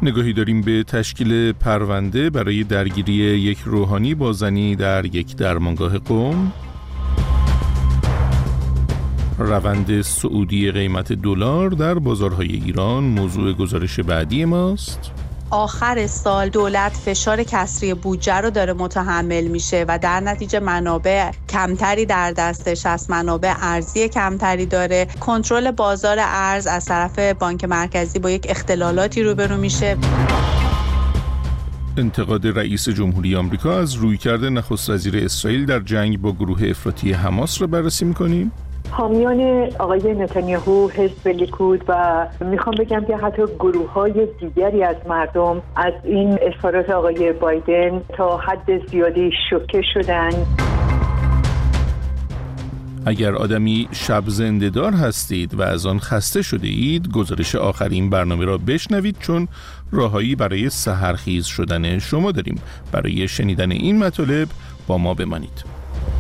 نگاهی داریم به تشکیل پرونده برای درگیری یک روحانی با زنی در یک درمانگاه قم. روند صعودی قیمت دلار در بازارهای ایران موضوع گزارش بعدی ماست. آخر سال دولت فشار کسری بودجه رو داره متحمل میشه و در نتیجه منابع کمتری در دستش هست، منابع ارزی کمتری داره. کنترل بازار ارز از طرف بانک مرکزی با یک اختلالاتی روبرو میشه. انتقاد رئیس جمهوری آمریکا از رویکرد نخست وزیر اسرائیل در جنگ با گروه افراطی حماس را بررسی می‌کنیم. حامیان آقای نتانیاهو، حزب لیکود و میخوام بگم که حتی گروه‌های دیگری از مردم از این اظهارات آقای بایدن تا حد زیادی شوکه شدن. اگر آدمی شب زنده‌دار هستید و از آن خسته شده اید، گزارش آخرین برنامه را بشنوید، چون راههایی برای سحرخیز شدن شما داریم. برای شنیدن این مطالب با ما بمانید.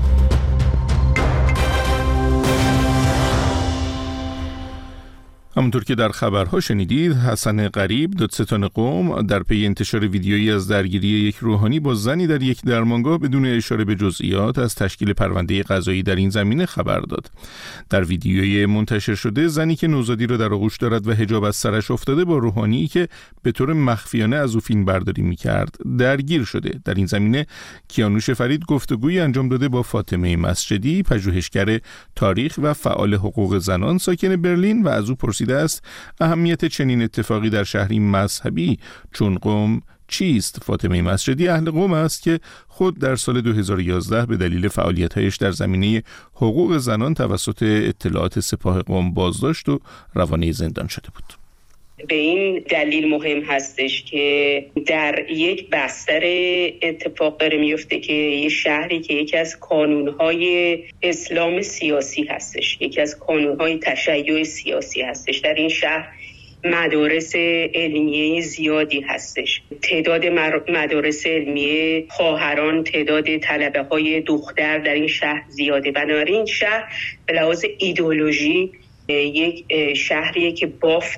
همونطور که در خبرها شنیدید، حسن غریب، دادستان قم، در پی انتشار ویدیویی از درگیری یک روحانی با زنی در یک درمانگاه بدون اشاره به جزئیات از تشکیل پرونده قضایی در این زمینه خبر داد. در ویدیوی منتشر شده، زنی که نوزادی را در آغوش دارد و حجاب از سرش افتاده با روحانی که به طور مخفیانه از او فیلم برداری می‌کرد درگیر شده. در این زمینه کیانوش فرید گفتگویی انجام داده با فاطمه مسجدی، پژوهشگر تاریخ و فعال حقوق زنان ساکن برلین، و از او پرسیده است اهمیت چنین اتفاقی در شهری مذهبی چون قم چیست؟ فاطمه مسجدی اهل قم است که خود در سال 2011 به دلیل فعالیت‌هایش در زمینه حقوق زنان توسط اطلاعات سپاه قم بازداشت و روانه زندان شده بود. به این دلیل مهم هستش که در یک بستر اتفاق داره میفته که یه شهری که یکی از کانونهای اسلام سیاسی هستش، یکی از کانونهای تشیع سیاسی هستش. در این شهر مدارس علمیه زیادی هستش. تعداد مدارس علمیه خواهران، تعداد طلبه‌های دختر در این شهر زیاده. بنابراین این شهر به لحاظ ایدئولوژی یک شهریه که بافت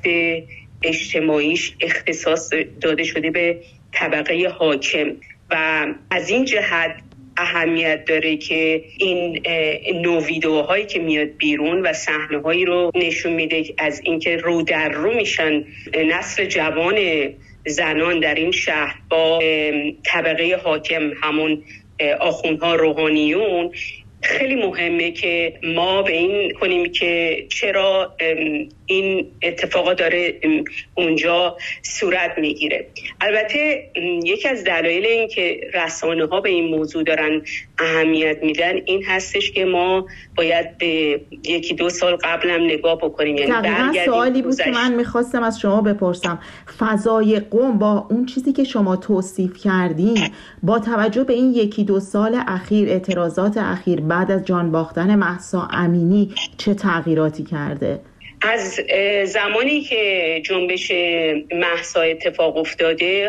اجتماعیش اختصاص داده شده به طبقه حاکم و از این جهت اهمیت داره که این نوع ویدئوهایی که میاد بیرون و صحنه‌هایی رو نشون میده از اینکه رو در رو میشن نسل جوان زنان در این شهر با طبقه حاکم، همون آخوندها، روحانیون. خیلی مهمه که ما به این کنیم که چرا این اتفاقا داره اونجا صورت میگیره. البته یکی از دلایل این که رسانه ها به این موضوع دارن اهمیت میدن این هستش که ما باید به 1-2 سال قبل هم نگاه بکنیم. یعنی دقیقاً سوالی بود که من میخواستم از شما بپرسم. فضای قم با اون چیزی که شما توصیف کردین، با توجه به این 1-2 سال اخیر، اعتراضات اخیر بعد از جان باختن مهسا امینی، چه تغییراتی کرده؟ از زمانی که جنبش مهسا اتفاق افتاده،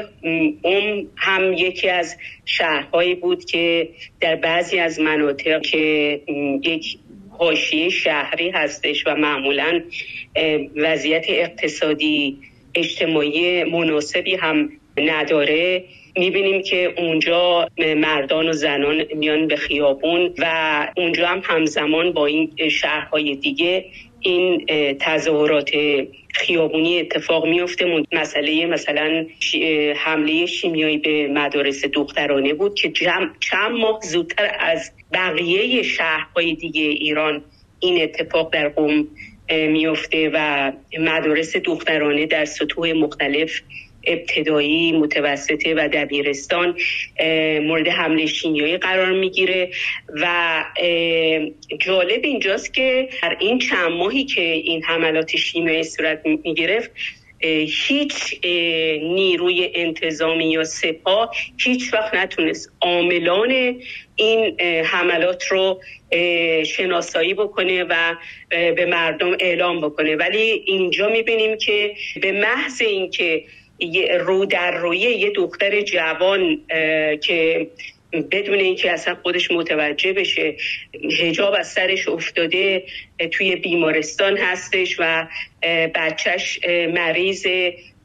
هم یکی از شهرهایی بود که در بعضی از مناطق که یک حاشیه شهری هستش و معمولاً وضعیت اقتصادی اجتماعی مناسبی هم نداره، میبینیم که اونجا مردان و زنان میان به خیابون و اونجا هم همزمان با این شهرهای دیگه این تظاهرات خیابونی اتفاق میفته. مثلا حمله شیمیایی به مدارس دخترانه بود که چند ماه زودتر از بقیه شهرهای دیگه ایران این اتفاق در قم میفته و مدارس دخترانه در سطوح مختلف، ابتدایی، متوسطه و دبیرستان، مورد حمله شیمیایی قرار میگیره. و جالب اینجاست که در این چند ماهی که این حملات شیمیایی صورت میگرفت، هیچ نیروی انتظامی یا سپاه هیچ وقت نتونست عاملان این حملات رو شناسایی بکنه و به مردم اعلام بکنه. ولی اینجا میبینیم که به محض اینکه رو در روی یه دختر جوان که بدون اینکه اصلا خودش متوجه بشه حجاب از سرش افتاده توی بیمارستان هستش و بچهش مریض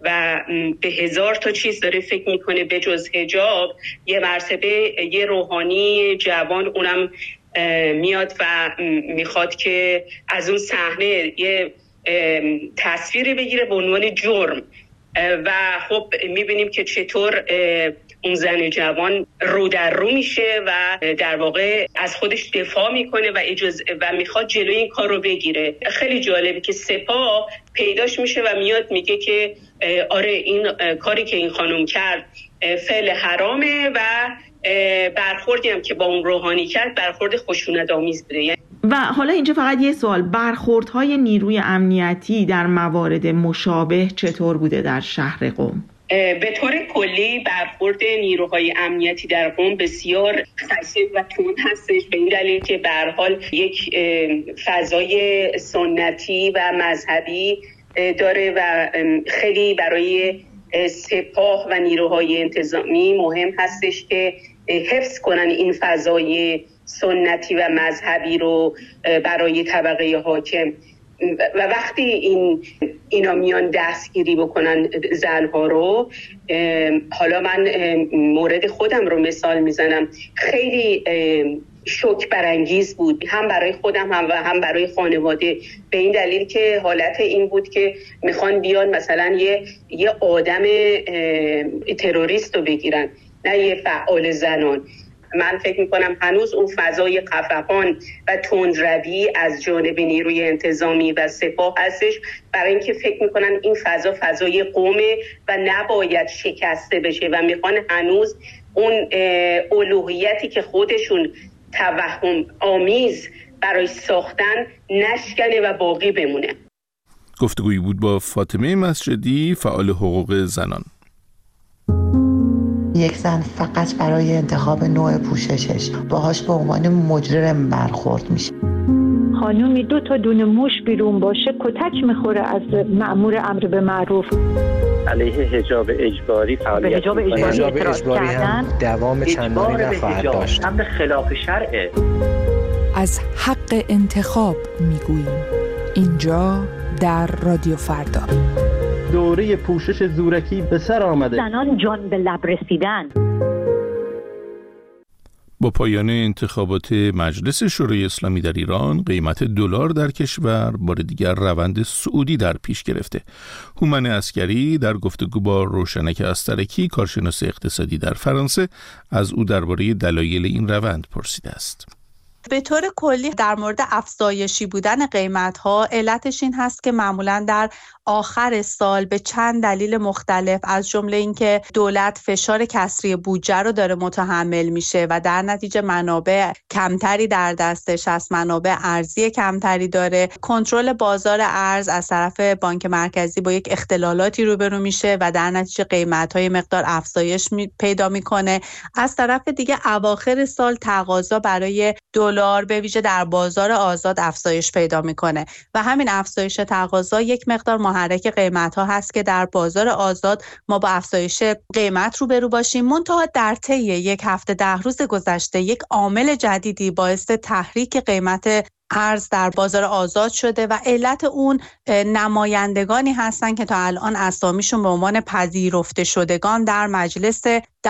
و به 1000 تا چیز داره فکر میکنه به جز حجاب. یه مرتبه یه روحانی جوان اونم میاد و میخواد که از اون صحنه یه تصویری بگیره به عنوان جرم و خب میبینیم که چطور اون زن جوان رو در رو میشه و در واقع از خودش دفاع میکنه و میخواد جلوی این کار رو بگیره. خیلی جالبه که سپاه پیداش میشه و میاد میگه که آره این کاری که این خانم کرد فعل حرامه و برخوردی هم که با اون روحانی کرد برخورد خشونت‌آمیز بوده. و حالا اینجا فقط یه سوال، برخوردهای نیروی امنیتی در موارد مشابه چطور بوده در شهر قم؟ به طور کلی برخورد نیروهای امنیتی در قم بسیار خشن و تند هستش، به این دلیل که به هر حال یک فضای سنتی و مذهبی داره و خیلی برای سپاه و نیروهای انتظامی مهم هستش که حفظ کنن این فضای سنتی و مذهبی رو برای طبقه حاکم. و وقتی اینا میان دستگیری بکنن زنها رو، حالا من مورد خودم رو مثال میزنم، خیلی شوک برانگیز بود، هم برای خودم هم برای خانواده، به این دلیل که حالت این بود که میخوان بیان مثلا یه آدم تروریست رو بگیرن، نه یه فعال زنان. من فکر میکنم هنوز اون فضای خفقان و تندروی از جانب نیروی انتظامی و سپاه هستش، برای اینکه فکر میکنن این فضای قومه و نباید شکسته بشه و میخوان هنوز اون الوهیتی که خودشون توهم آمیز برای ساختن نشکنه و باقی بمونه. گفتگویی بود با فاطمه مسجدی، فعال حقوق زنان. یک زن فقط برای انتخاب نوع پوششش باهاش به عنوان مجرم برخورد میشه. خانومی 2 تا دونه موش بیرون باشه کتک میخوره از مأمور امر به معروف. علیه حجاب اجباری فعالیت حجاب اجباری هم دوام چندانی نخواهد داشت. امر خلاف شرعه. از حق انتخاب میگوییم اینجا در رادیو فردا. دوره پوشش زورکی به سر آمده. زنان جان به لب رسیدن. با پایان انتخابات مجلس شورای اسلامی در ایران، قیمت دلار در کشور بار دیگر روند صعودی در پیش گرفته. هومن عسکری در گفتگو با روشنک استرکی، کارشناس اقتصادی در فرانسه، از او درباره دلایل این روند پرسیده است. به طور کلی در مورد افزایشی بودن قیمت‌ها علتش این هست که معمولاً در آخر سال به چند دلیل مختلف، از جمله اینکه دولت فشار کسری بودجه رو داره متحمل میشه و در نتیجه منابع کمتری در دستش هست، منابع ارزی کمتری داره، کنترل بازار ارز از طرف بانک مرکزی با یک اختلالاتی روبرو میشه و در نتیجه قیمت‌های مقدار افزایش پیدا میکنه. از طرف دیگه اواخر سال تقاضا برای دلار به ویژه در بازار آزاد افزایش پیدا میکنه و همین افزایش تقاضا یک مقدار محرک قیمت‌ها هست که در بازار آزاد ما با افزایش قیمت روبرو باشیم. منتها در طی یک هفته 10 روز گذشته یک عامل جدیدی باعث تحریک قیمت ارز در بازار آزاد شده و علت اون نمایندگانی هستن که تا الان اسامیشون به عنوان پذیرفته شدگان در مجلس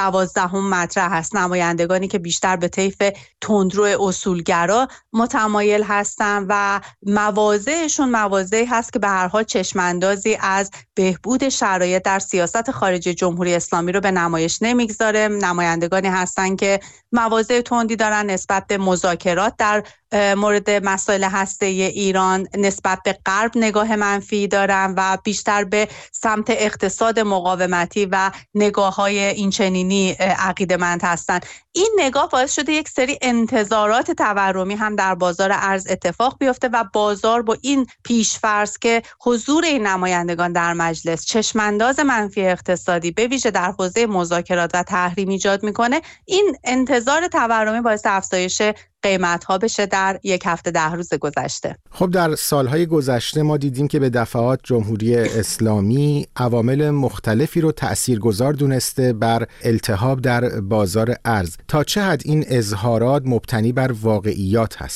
12 مطرح هست، نمایندگانی که بیشتر به طیف تندرو اصولگرا متمایل هستن و مواضعشون مواضعی هست که به هر حال چشماندازی از بهبود شرایط در سیاست خارجی جمهوری اسلامی رو به نمایش نمیگذاره. نمایندگانی هستن که مواضع تندی دارن نسبت به مذاکرات در مورد مسائل هسته‌ای ایران، نسبت به غرب نگاه منفی دارن و بیشتر به سمت اقتصاد مقاومتی و نگاه‌های اینچنینی عقیده‌مند هستن. این نگاه باعث شده یک سری انتظارات تورمی هم در بازار ارز اتفاق بیفته و بازار با این پیش‌فرض که حضور این نمایندگان در مجلس چشمانداز منفی اقتصادی به ویژه در حوزه مذاکرات و تحریم ایجاد میکنه، این انتظار تورمی باعث افزایش قیمت‌ها بشه در یک هفته 10 روز گذشته. خب در سالهای گذشته ما دیدیم که به دفعات جمهوری اسلامی عوامل مختلفی رو تأثیرگذار دونسته بر التهاب در بازار ارز. تا چه حد این اظهارات مبتنی بر واقعیات هست؟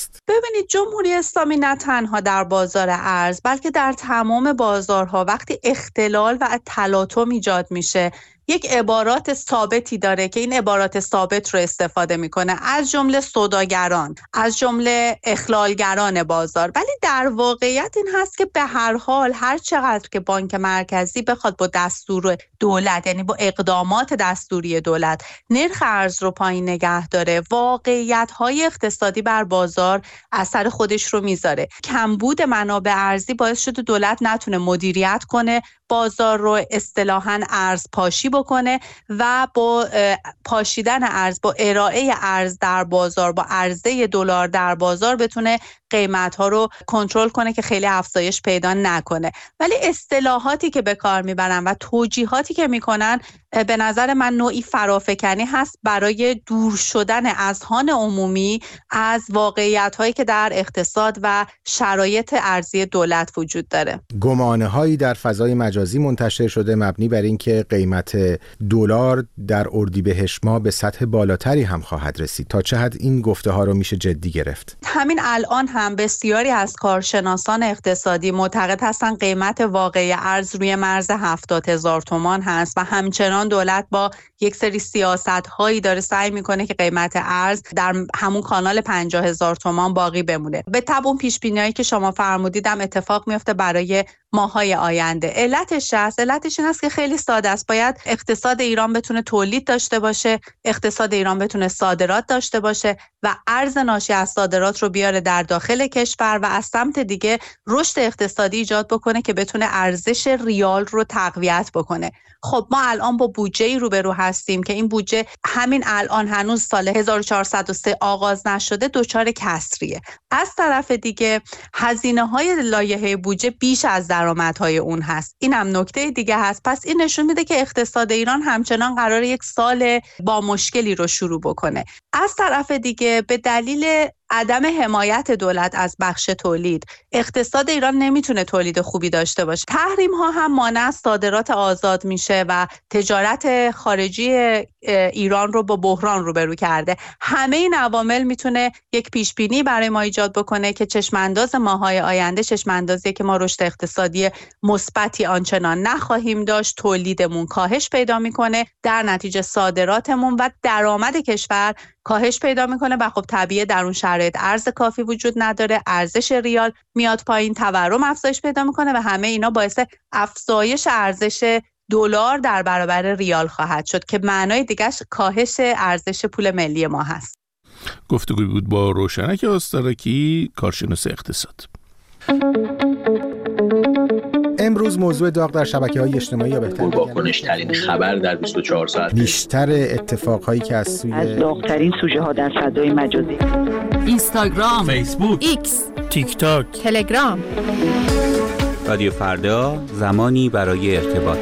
ببینید جمهوری اسلامی نه تنها در بازار ارز بلکه در تمام بازارها وقتی اختلال و تلاطم ایجاد میشه یک عبارات ثابتی داره که این عبارات ثابت رو استفاده میکنه، از جمله سوداگران، از جمله اخلالگران بازار. ولی در واقعیت این هست که به هر حال هر چقدر که بانک مرکزی بخواد با دستور دولت، یعنی با اقدامات دستوری دولت، نرخ ارز رو پایین نگه داره، واقعیت‌های اقتصادی بر بازار اثر خودش رو میذاره. کمبود منابع ارزی باعث شده دولت نتونه مدیریت کنه بازار رو، اصطلاحاً ارز پاشی بکنه و با پاشیدن ارز، با ارائه ارز در بازار، با عرضه دلار در بازار بتونه قیمت‌ها رو کنترل کنه که خیلی افزایش پیدا نکنه. ولی اصطلاحاتی که به کار میبرن و توجیهاتی که میکنن به نظر من نوعی فرافکنی هست برای دور شدن اذهان عمومی از واقعیت‌هایی که در اقتصاد و شرایط ارزی دولت وجود داره. گمانه‌هایی در فضای مجازی منتشر شده مبنی بر اینکه قیمت دلار در اردیبهشت ماه به سطح بالاتری هم خواهد رسید. تا چه حد این گفته‌ها رو میشه جدی گرفت؟ همین الان هم بسیاری از کارشناسان اقتصادی معتقد هستند قیمت واقعی ارز روی مرز 70,000 تومان هست و همچنان دولت با یک سری سیاست‌هایی داره سعی میکنه که قیمت ارز در همون کانال 50,000 تومان باقی بمونه. به تبع اون پیش‌بینی‌هایی که شما فرمودیدم اتفاق میفته برای ماهای آینده. علتش این است که خیلی ساده است. باید اقتصاد ایران بتونه تولید داشته باشه، اقتصاد ایران بتونه صادرات داشته باشه و ارز ناشی از صادرات رو بیاره در داخل کشور و از سمت دیگه رشد اقتصادی ایجاد بکنه که بتونه ارزش ریال رو تقویت بکنه. خب ما الان با بودجه‌ای روبرو هستیم که این بودجه همین الان هنوز سال 1403 آغاز نشده دچار کسریه. از طرف دیگه هزینه‌های لایحه بودجه بیش از درآمدهای اون هست. این هم نکته دیگه هست. پس این نشون میده که اقتصاد ایران همچنان قراره یک سال با مشکلی رو شروع بکنه. از طرف دیگه به دلیل عدم حمایت دولت از بخش تولید، اقتصاد ایران نمیتونه تولید خوبی داشته باشه. تحریم ها هم مانع از صادرات آزاد میشه و تجارت خارجی ایران رو با بحران روبرو کرده. همه این عوامل میتونه یک پیش بینی برای ما ایجاد بکنه که چشمانداز ماهای آینده چشماندازیه که ما رشد اقتصادی مثبتی آنچنان نخواهیم داشت، تولیدمون کاهش پیدا میکنه، در نتیجه صادراتمون و درآمد کشور کاهش پیدا میکنه و خب طبیعه در اون شرایط ارز کافی وجود نداره، ارزش ریال میاد پایین، تورم افزایش پیدا میکنه و همه اینا باعث افزایش ارزش دلار در برابر ریال خواهد شد که معنای دیگه‌اش کاهش ارزش پول ملی ما هست. گفتگوی بود با روشنک آسترکی، کارشناس اقتصاد. امروز موضوع داغ در شبکه‌های اجتماعی یا بهتر واکنش‌ترین خبر در 24 ساعت، بیشتر اتفاقهایی که از داغ‌ترین سوژه‌ها در فضای مجازی، اینستاگرام، فیسبوک، ایکس، تیک تاک، تلگرام. رادیو فردا، زمانی برای ارتباط.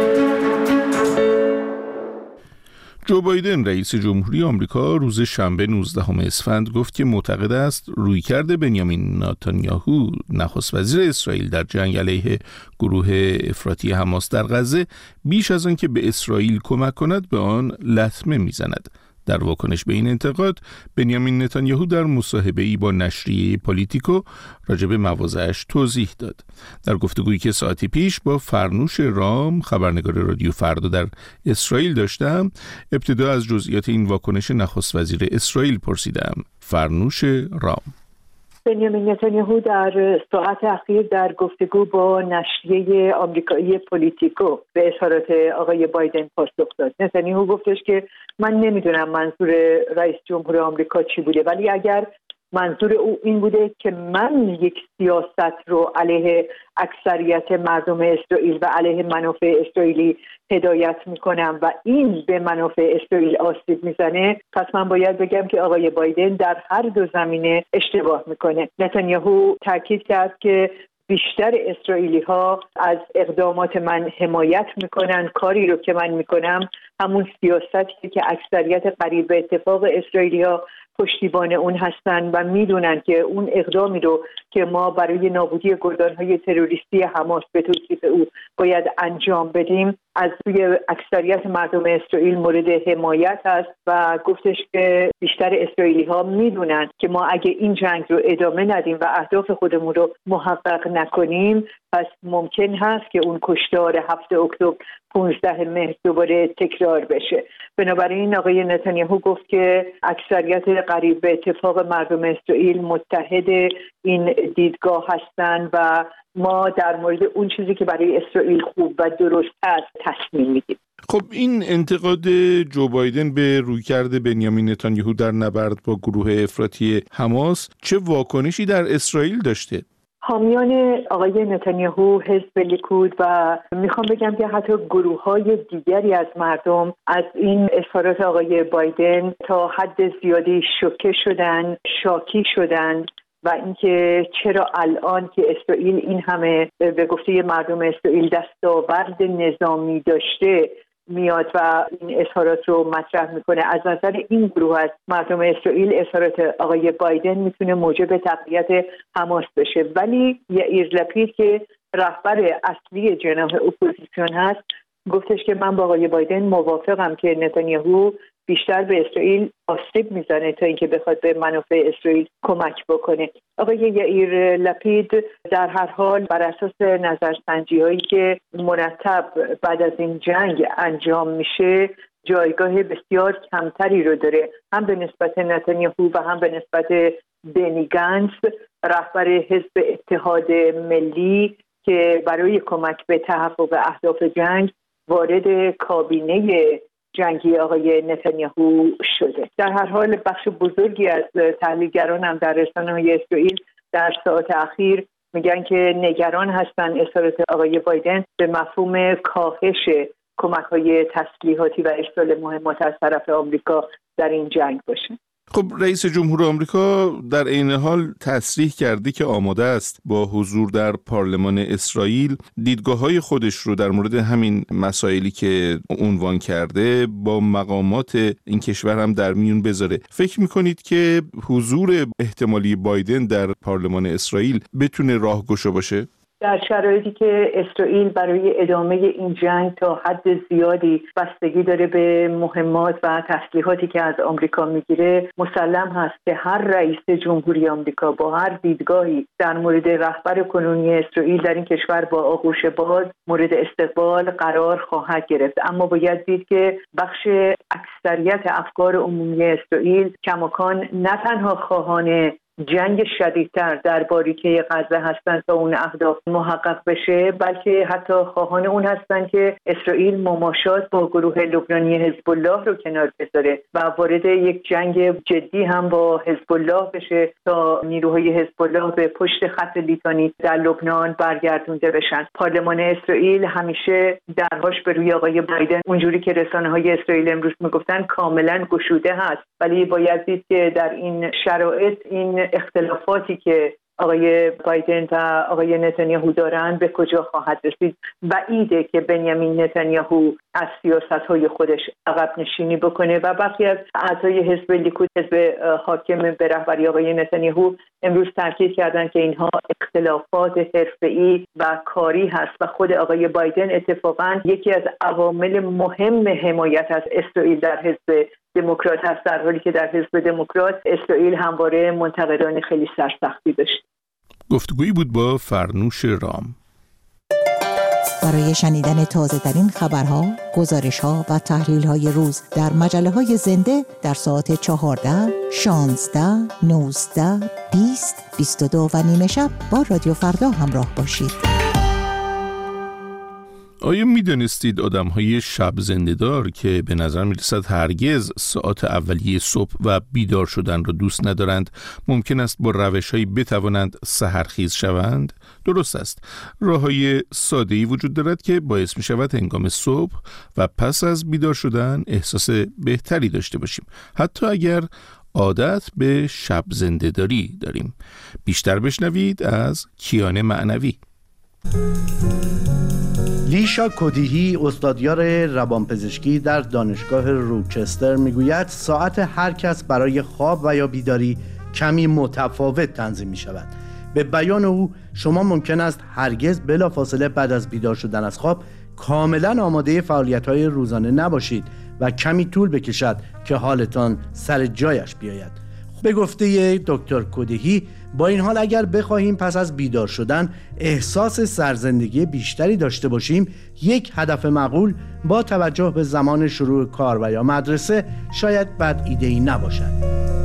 جو بایدن رئیس جمهوری آمریکا روز شنبه 19 اسفند گفت که معتقد است رویکرد بنیامین نتانیاهو نخست وزیر اسرائیل در جنگ علیه گروه افراطی حماس در غزه بیش از آن که به اسرائیل کمک کند به آن لطمه میزند. در واکنش به این انتقاد بنیامین نتانیاهو در مصاحبه‌ای با نشریه پالیتیکو راجع به مواضعش توضیح داد. در گفتگویی که ساعتی پیش با فرنوش رام خبرنگار رادیو فردا در اسرائیل داشتم، ابتدا از جزئیات این واکنش نخست وزیر اسرائیل پرسیدم. فرنوش رام: بنیامین نتانیاهو در ساعت اخیر در گفتگو با نشریه آمریکایی پالیتیکو به اظهارات آقای بایدن پاسخ داد. نتانیاهو گفتش که من نمیدونم منظور رئیس جمهور آمریکا چی بوده، ولی اگر منظور او این بوده که من یک سیاست رو علیه اکثریت مردم اسرائیل و علیه منافع اسرائیلی هدایت میکنم و این به منافع اسرائیل آسیب میزنه، پس من باید بگم که آقای بایدن در هر دو زمینه اشتباه میکنه. نتانیاهو تاکید کرد که بیشتر اسرائیلی ها از اقدامات من حمایت میکنن، کاری رو که من میکنم همون سیاستی که اکثریت قریب به اتفاق اسرائیلی ها پشتیبان اون هستن و میدونن که اون اقدامی رو که ما برای نابودی گردانهای تروریستی حماس به توصیف او باید انجام بدیم از سوی اکثریت مردم اسرائیل مورد حمایت است و گفتش که بیشتر اسرائیلی ها میدونن که ما اگه این جنگ رو ادامه ندیم و اهداف خودمون رو محقق نکنیم پس ممکن هست که اون کشتار 7 اکتبر 15 مهر دوباره تکرار بشه. بنابراین آقای نتانیاهو گفت که اکثریت قریب به اتفاق مردم اسرائیل متحد این دیدگاه هستند و ما در مورد اون چیزی که برای اسرائیل خوب و درست است تصمیم میگیریم. خب این انتقاد جو بایدن به رویکرد بنیامین نتانیاهو در نبرد با گروه افراطی حماس چه واکنشی در اسرائیل داشته؟ حامیان آقای نتانیاهو، حزب لیکود و میخوام بگم که حتی گروه‌های دیگری از مردم از این اظهارات آقای بایدن تا حد زیادی شوکه شدن، شاکی شدن و اینکه چرا الان که اسرائیل این همه به گفته مردم اسرائیل دستاورد نظامی داشته میاد و این اظهارات رو مطرح میکنه. از نظر این گروه از مردم اسرائیل اظهارات آقای بایدن میتونه موجب تقویت حماس بشه، ولی یائیر لپید که رهبر اصلی جناح اپوزیسیون هست گفتش که من با آقای بایدن موافقم که نتانیاهو بیشتر به اسرائیل آسیب میزنه تا اینکه بخواد به منافع اسرائیل کمک بکنه. آقای یائیر لپید در هر حال بر اساس نظرسنجی هایی که مرتب بعد از این جنگ انجام میشه جایگاه بسیار کمتری رو داره، هم به نسبت نتانیاهو و هم به نسبت بنی گانتز رهبر حزب اتحاد ملی که برای کمک به تحقق اهداف جنگ وارد کابینه جنگی آقای نتانیاهو شده. در هر حال بخش بزرگی از تحلیلگران هم در رسانه‌های اسرائیل در ساعات اخیر میگن که نگران هستن اظهارات آقای بایدن به مفهوم کاهش کمک‌های تسلیحاتی و ارسال مهمات از طرف آمریکا در این جنگ باشه. خب رئیس جمهور آمریکا در عین حال تصریح کرده که آماده است با حضور در پارلمان اسرائیل دیدگاه‌های خودش رو در مورد همین مسائلی که عنوان کرده با مقامات این کشور هم در میون بذاره. فکر می‌کنید که حضور احتمالی بایدن در پارلمان اسرائیل بتونه راهگشا باشه؟ در شرایطی که اسرائیل برای ادامه این جنگ تا حد زیادی بستگی داره به مهمات و تسلیحاتی که از آمریکا میگیره، مسلم هست که هر رئیس جمهوری آمریکا با هر دیدگاهی در مورد رهبر کنونی اسرائیل در این کشور با آغوش باز مورد استقبال قرار خواهد گرفت. اما باید دید که بخش اکثریت افکار عمومی اسرائیل کماکان نه تنها خواهان جنگ شدیدتر در باریکه غزه هستند تا اون اهداف محقق بشه، بلکه حتی خواهان اون هستند که اسرائیل مماشات با گروه لبنانی حزب الله رو کنار بذاره و وارد یک جنگ جدی هم با حزب الله بشه تا نیروهای حزب الله به پشت خط لیتانی در لبنان برگردونده بشن. پارلمان اسرائیل همیشه درهاش به روی آقای بایدن اونجوری که رسانه‌های اسرائیل امروز میگفتن کاملا گشوده هست، ولی باید دید که در این شرایط این اختلافاتی که آقای بایدن و آقای نتانیاهو دارن به کجا خواهد رسید. بعیده که بنیامین نتانیاهو از سیاست‌های خودش عقب نشینی بکنه و بقیه از اعضای حزب لیکود، حزب حاکم به رهبری آقای نتانیاهو، امروز تاکید کردن که اینها اختلافات حرفه‌ای و کاری هست و خود آقای بایدن اتفاقاً یکی از عوامل مهم حمایت از اسرائیل در حزب دموکرات هست، در حالی که در حزب دموکرات اسرائیل همواره منتقدان خیلی سرسختی داشت. گفتگویی بود با فرنوش رام. برای شنیدن تازه‌ترین خبرها، گزارش‌ها و تحلیل‌های روز در مجله‌های زنده در ساعت 14، 16، 19، 20، 22 و نیمه شب با رادیو فردا همراه باشید. آیا می‌دانستید آدم‌های شب زنده‌دار که به نظر می‌رسد هرگز ساعات اولیه صبح و بیدار شدن را دوست ندارند، ممکن است با روش‌هایی بتوانند سحرخیز شوند؟ درست است. راه‌های ساده‌ای وجود دارد که باعث می‌شود هنگام صبح و پس از بیدار شدن احساس بهتری داشته باشیم، حتی اگر عادت به شب زنده‌داری داریم. بیشتر بشنوید از کیان معنوی. لیشا کودیهی، استادیار روانپزشکی در دانشگاه روچستر، میگوید ساعت هر کس برای خواب و یا بیداری کمی متفاوت تنظیم می شود. به بیان او شما ممکن است هرگز بلافاصله بعد از بیدار شدن از خواب کاملا آماده فعالیت‌های روزانه نباشید و کمی طول بکشد که حالتان سر جایش بیاید. به گفته دکتر کودهی، با این حال اگر بخواهیم پس از بیدار شدن احساس سرزندگی بیشتری داشته باشیم، یک هدف معقول با توجه به زمان شروع کار و یا مدرسه شاید بد ایده‌ای نباشد.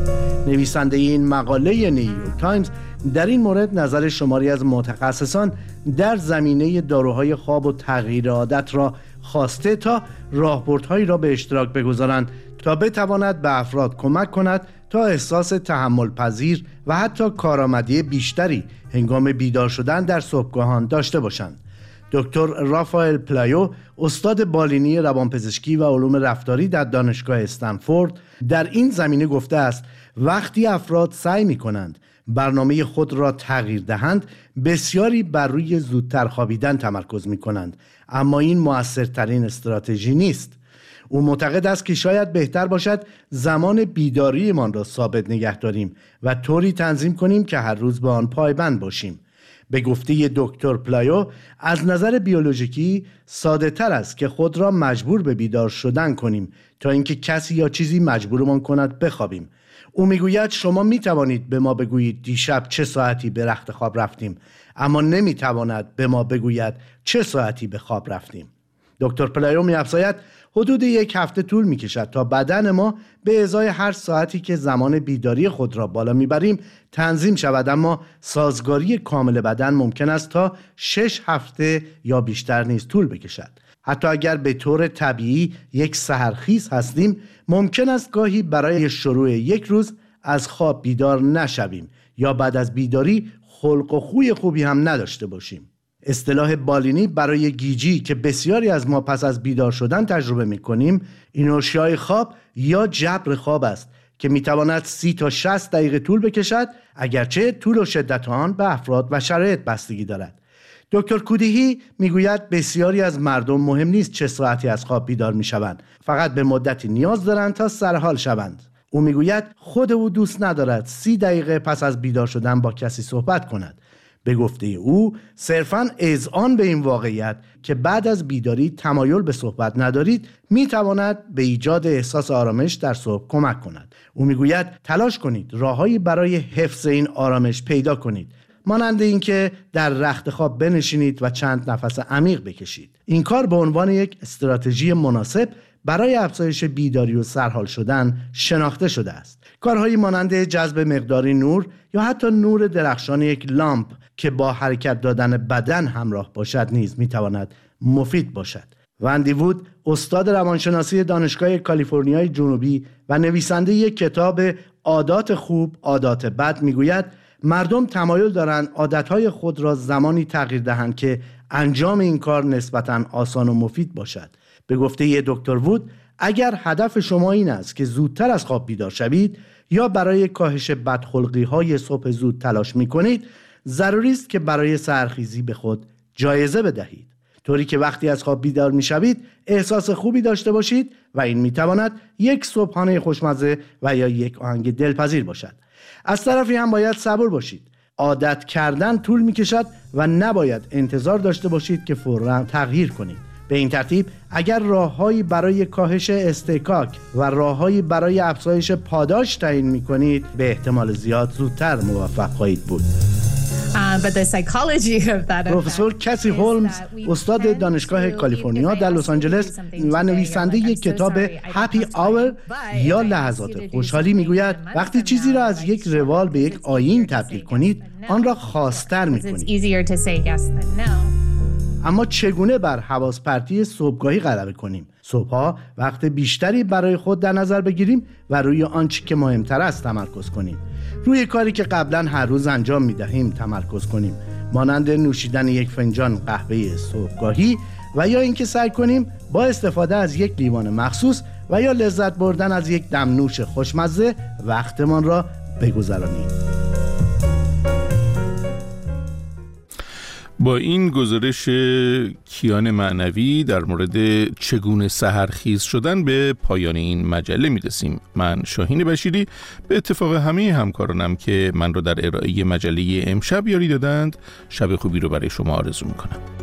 نویسنده این مقاله نیویورک تایمز در این مورد نظر شماری از متخصصان در زمینه داروهای خواب و تغییر عادت را خواسته تا راهبردهایی را به اشتراک بگذارند تا بتواند به افراد کمک کند تا احساس تحمل پذیر و حتی کارآمدی بیشتری هنگام بیدار شدن در صبحگاهان داشته باشند. دکتر رافائل پلایو، استاد بالینی روانپزشکی و علوم رفتاری در دانشگاه استنفورد، در این زمینه گفته است وقتی افراد سعی می‌کنند برنامه خود را تغییر دهند، بسیاری بر روی زودتر خوابیدن تمرکز می‌کنند، اما این مؤثرترین استراتژی نیست. او معتقد است که شاید بهتر باشد زمان بیداریمان را ثابت نگه داریم و طوری تنظیم کنیم که هر روز به آن پایبند باشیم. به گفته دکتر پلایو، از نظر بیولوژیکی ساده تر است که خود را مجبور به بیدار شدن کنیم تا اینکه کسی یا چیزی مجبورمان کند بخوابیم. او میگوید شما میتوانید به ما بگویید دیشب چه ساعتی به رخت خواب رفتیم، اما نمیتواند به ما بگوید چه ساعتی به خواب رفتیم. دکتر پلایو می‌افزاید حدود یک هفته طول می‌کشد تا بدن ما به ازای هر ساعتی که زمان بیداری خود را بالا می‌بریم تنظیم شود، اما سازگاری کامل بدن ممکن است تا 6 هفته یا بیشتر نیز طول بکشد. حتی اگر به طور طبیعی یک سحرخیز هستیم، ممکن است گاهی برای شروع یک روز از خواب بیدار نشویم یا بعد از بیداری خلق و خوی خوبی هم نداشته باشیم. اصطلاح بالینی برای گیجی که بسیاری از ما پس از بیدار شدن تجربه می‌کنیم، اینوشیای خواب یا جبر خواب است که می‌تواند 30 تا 60 دقیقه طول بکشد، اگرچه طول و شدت آن به افراد و شرایط بستگی دارد. دکتر کودهی میگوید بسیاری از مردم مهم نیست چه ساعتی از خواب بیدار میشوند، فقط به مدتی نیاز دارند تا سرحال شوند. او میگوید خود او دوست ندارد 30 دقیقه پس از بیدار شدن با کسی صحبت کند. به گفته او صرفاً اذعان به این واقعیت که بعد از بیداری تمایل به صحبت ندارید میتواند به ایجاد احساس آرامش در صبح کمک کند. او میگوید تلاش کنید راههایی برای حفظ این آرامش پیدا کنید، مانند اینکه در رخت خواب بنشینید و چند نفس عمیق بکشید. این کار به عنوان یک استراتژی مناسب برای افزایش بیداری و سرحال شدن شناخته شده است. کارهایی مانند جذب مقداری نور یا حتی نور درخشان یک لامپ که با حرکت دادن بدن همراه باشد نیز میتواند مفید باشد. وندی وود، استاد روانشناسی دانشگاه کالیفرنیای جنوبی و نویسنده یک کتاب عادات خوب، عادات بد، میگوید مردم تمایل دارند عادتهای خود را زمانی تغییر دهند که انجام این کار نسبتاً آسان و مفید باشد. به گفته دکتر وود، اگر هدف شما این است که زودتر از خواب بیدار شوید یا برای کاهش بدخلقی‌های صبح زود تلاش می‌کنید، ضروری است که برای سحرخیزی به خود جایزه بدهید، طوری که وقتی از خواب بیدار می‌شوید احساس خوبی داشته باشید و این می‌تواند یک صبحانه خوشمزه و یا یک آهنگ دلپذیر باشد. از طرفی هم باید صبور باشید. عادت کردن طول می‌کشد و نباید انتظار داشته باشید که فوراً تغییر کنید. به این ترتیب اگر راههایی برای کاهش استحکاک و راههایی برای افزایش پاداش تعیین می‌کنید، به احتمال زیاد زودتر موفق خواهید بود. پروفسور کسی هولمز، استاد دانشگاه کالیفرنیا در لس آنجلس و نویسنده یک کتاب هپی آور یا لحظات خوشحالی، میگوید وقتی چیزی را از یک روال به یک آیین تبدیل کنید، آن را خاص‌تر می‌کنید. اما چگونه بر حواس پرتی صبحگاهی غلبه کنیم؟ صبحها وقت بیشتری برای خود در نظر بگیریم و روی آنچه که مهمتر است تمرکز کنیم. روی کاری که قبلا هر روز انجام می‌دهیم تمرکز کنیم، مانند نوشیدن یک فنجان قهوه صبحگاهی و یا اینکه سعی کنیم با استفاده از یک لیوان مخصوص و یا لذت بردن از یک دمنوش خوشمزه وقتمان را بگذرانیم. با این گزارش کیان معنوی در مورد چگونه سحرخیز شدن به پایان این مجله میرسیم. من شاهین بشیری به اتفاق همه همکارانم که من رو در ارائه مجله امشب یاری دادند، شب خوبی رو برای شما آرزو میکنم.